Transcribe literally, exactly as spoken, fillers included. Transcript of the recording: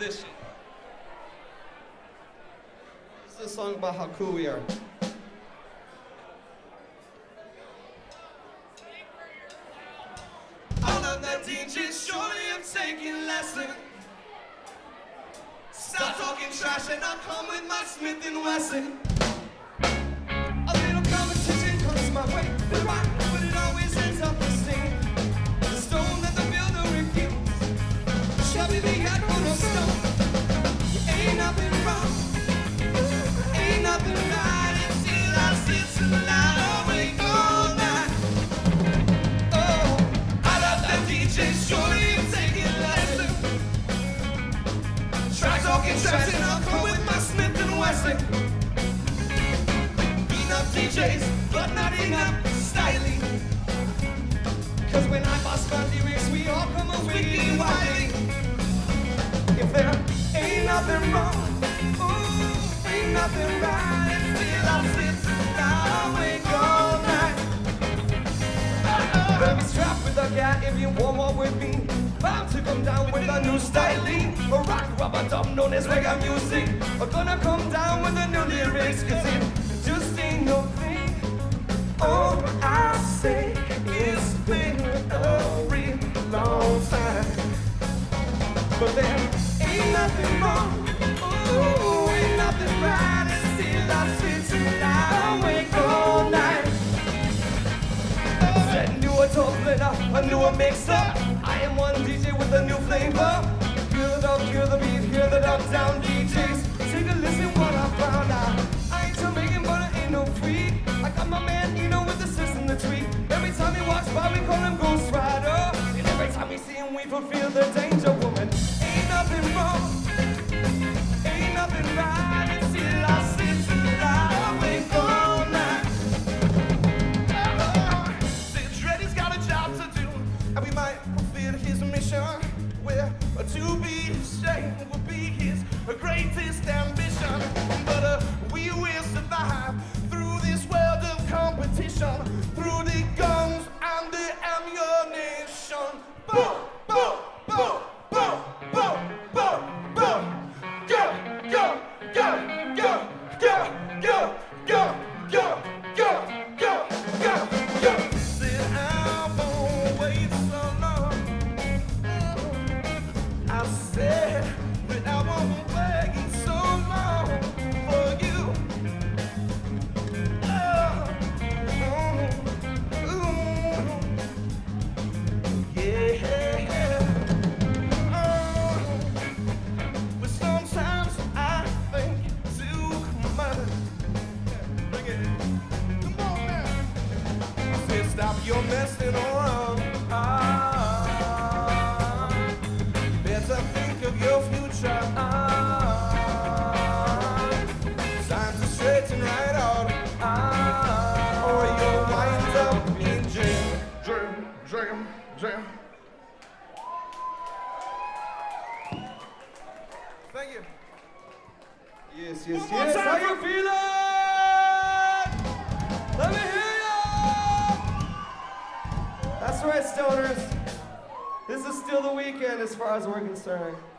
this shit. This is a song about how cool we are. All of the D Js surely have taken lessons. Stop talking trash and I'll come with my Smith and Wesson. A little competition comes my way, the rock, but it always ends up the same. The stone that the builder refused shall be the head of stone. Ain't nothing wrong, ain't nothing right until I sit and lie awake all night. Oh, I love that D J, surely you've taken lessons. Try talking trash and I'll come with my Smith and Wesson. Enough D Js, but not enough styling. Cause when I bust my lyrics, we all come up wicked wildly. If there ain't nothing wrong, ooh, ain't nothing right, and still I sit and awake all night. Let me strap with a cat if you warm up with me. Bound to come down with a new styling. A rock rubber dub known as reggae music. I'm gonna come down with a new lyrics. Cause it just ain't no thing. All I say is been a real long time. But there ain't nothing wrong. Ooh, ain't nothing right. And still I sit and I awake all night. That new a top a newer mix-up. I am one D J with a new flavor. Hear the dub, hear the beat, hear the dub down D Js. Take a listen what I found out. I ain't Jamaican, but I ain't no freak. I got my man Eno with the system to tweak. Every time he walks by, we call him Ghost Rider. And every time we see him, we fulfill the danger woman. Ain't nothing wrong, ain't nothing right. And still I sit and lie awake all night. Dreddy's got a job to do, and we might fulfill his mission. Where to be ashamed will be his greatest ambition. But uh, we will survive through this world of competition, through the guns and the ammunition. Boom, boom, boom, boom, boom, boom, boom. Go, go, go, go, go, go, go, go, go, go, go, go. Said I won't wait so long. I said that I won't wait so long for you. Oh, ooh, yeah. Oh, but sometimes I think too much. Look at it. Come on now. I said stop your messing around. Ah. Better think of your future. Ah, time to straighten right out. Ah, or you'll wind up in jail. Jam, jam, jam. Thank you. Yes, yes, One more yes. time How for- you feeling? Let me hear ya. That's right, stoners. This is still the weekend as far as we're concerned.